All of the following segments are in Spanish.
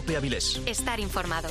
COPE Avilés. Estar informado.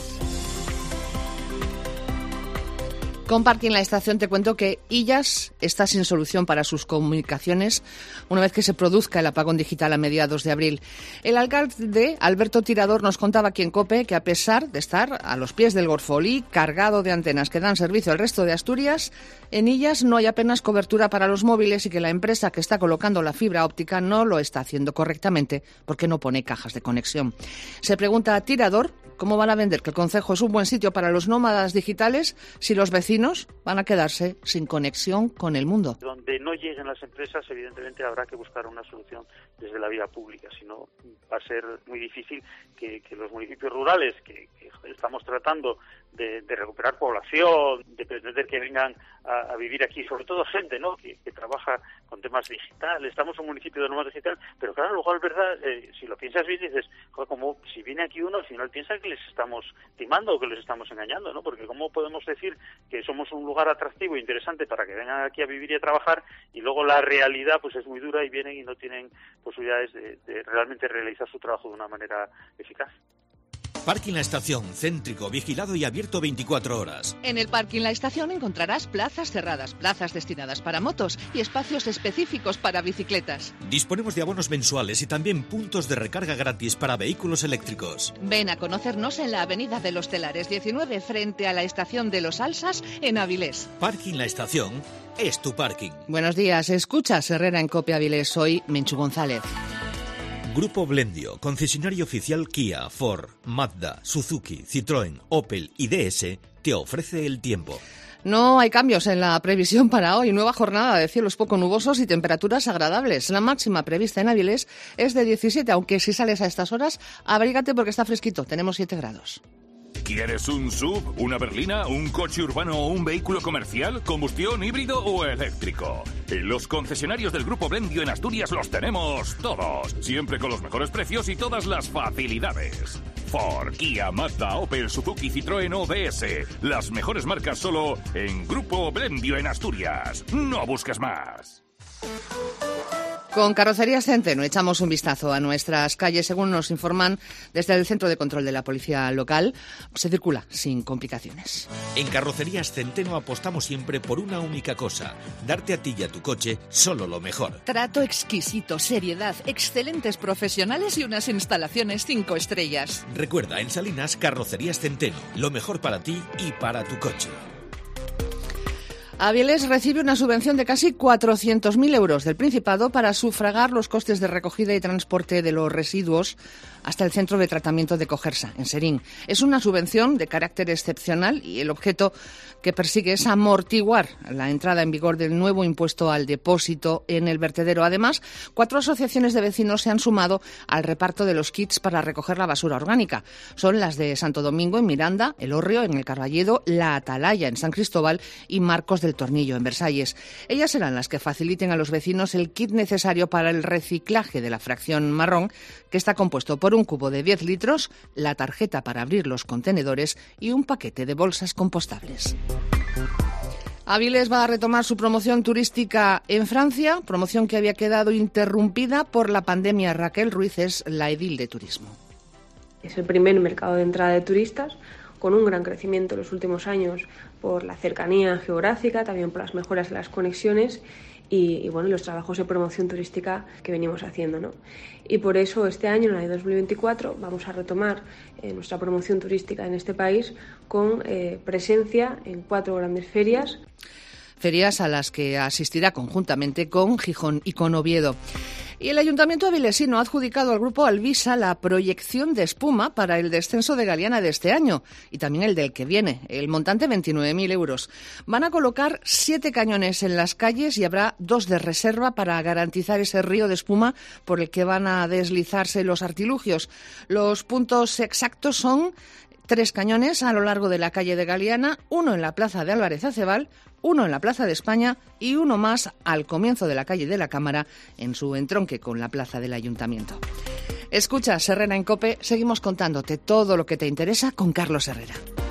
Con Parking La Estación te cuento que Illas está sin solución para sus comunicaciones una vez que se produzca el apagón digital a mediados de abril. El alcalde Alberto Tirador nos contaba aquí en COPE que a pesar de estar a los pies del Gorfolí, cargado de antenas que dan servicio al resto de Asturias, en Illas no hay apenas cobertura para los móviles y que la empresa que está colocando la fibra óptica no lo está haciendo correctamente porque no pone cajas de conexión. Se pregunta a Tirador cómo van a vender que el concejo es un buen sitio para los nómadas digitales si los vecinos van a quedarse sin conexión con el mundo. Donde no lleguen las empresas, evidentemente habrá que buscar una solución desde la vía pública, si no va a ser muy difícil que los municipios rurales que estamos tratando de recuperar población, de pretender que vengan a vivir aquí, sobre todo gente, ¿no?, que trabaja con temas digitales. Estamos en un municipio de nómada digital, pero claro, luego, verdad, si lo piensas bien, dices, joder, como si viene aquí uno, al final piensa que les estamos timando o que les estamos engañando, ¿no? Porque ¿cómo podemos decir que somos un lugar atractivo e interesante para que vengan aquí a vivir y a trabajar y luego la realidad pues es muy dura y vienen y no tienen posibilidades de realmente realizar su trabajo de una manera eficaz? Parking La Estación, céntrico, vigilado y abierto 24 horas. En el Parking La Estación encontrarás plazas cerradas, plazas destinadas para motos y espacios específicos para bicicletas. Disponemos de abonos mensuales y también puntos de recarga gratis para vehículos eléctricos. Ven a conocernos en la Avenida de los Telares 19 frente a la Estación de los Alsas en Avilés. Parking La Estación es tu parking. Buenos días, escuchas Herrera en COPE Avilés. Soy Menchu González. Grupo Blendio, concesionario oficial Kia, Ford, Mazda, Suzuki, Citroën, Opel y DS, te ofrece el tiempo. No hay cambios en la previsión para hoy. Nueva jornada de cielos poco nubosos y temperaturas agradables. La máxima prevista en Avilés es de 17, aunque si sales a estas horas, abrígate porque está fresquito. Tenemos 7 grados. ¿Quieres un SUV, una berlina, un coche urbano o un vehículo comercial? ¿Combustión, híbrido o eléctrico? En los concesionarios del Grupo Blendio en Asturias los tenemos todos. Siempre con los mejores precios y todas las facilidades. Ford, Kia, Mazda, Opel, Suzuki, Citroën o DS. Las mejores marcas solo en Grupo Blendio en Asturias. No busques más. Con Carrocerías Centeno echamos un vistazo a nuestras calles. Según nos informan desde el Centro de Control de la Policía Local, se circula sin complicaciones. En Carrocerías Centeno apostamos siempre por una única cosa: darte a ti y a tu coche solo lo mejor. Trato exquisito, seriedad, excelentes profesionales y unas instalaciones 5 estrellas. Recuerda, en Salinas, Carrocerías Centeno, lo mejor para ti y para tu coche. Avilés recibe una subvención de casi 400.000 euros del Principado para sufragar los costes de recogida y transporte de los residuos hasta el centro de tratamiento de Cogersa, en Serín. Es una subvención de carácter excepcional y el objeto que persigue es amortiguar la entrada en vigor del nuevo impuesto al depósito en el vertedero. Además, 4 asociaciones de vecinos se han sumado al reparto de los kits para recoger la basura orgánica. Son las de Santo Domingo en Miranda, El Hórreo en el Carballedo, La Atalaya en San Cristóbal y Marcos del Tornillo en Versalles. Ellas serán las que faciliten a los vecinos el kit necesario para el reciclaje de la fracción marrón, que está compuesto por un cubo de 10 litros, la tarjeta para abrir los contenedores y un paquete de bolsas compostables. Avilés va a retomar su promoción turística en Francia, promoción que había quedado interrumpida por la pandemia. Raquel Ruiz es la edil de turismo. Es el primer mercado de entrada de turistas, con un gran crecimiento en los últimos años por la cercanía geográfica, también por las mejoras de las conexiones y bueno, los trabajos de promoción turística que venimos haciendo, ¿no? Y por eso este año, en el año 2024, vamos a retomar nuestra promoción turística en este país con presencia en 4 grandes ferias. Ferias a las que asistirá conjuntamente con Gijón y con Oviedo. Y el Ayuntamiento avilesino ha adjudicado al Grupo Alvisa la proyección de espuma para el descenso de Galiana de este año y también el del que viene, el montante 29.000 euros. Van a colocar 7 cañones en las calles y habrá 2 de reserva para garantizar ese río de espuma por el que van a deslizarse los artilugios. Los puntos exactos son 3 cañones a lo largo de la calle de Galiana, 1 en la plaza de Álvarez Acebal, 1 en la Plaza de España y 1 más al comienzo de la calle de la Cámara, en su entronque con la plaza del Ayuntamiento. Escucha Herrera en COPE, seguimos contándote todo lo que te interesa con Carlos Herrera.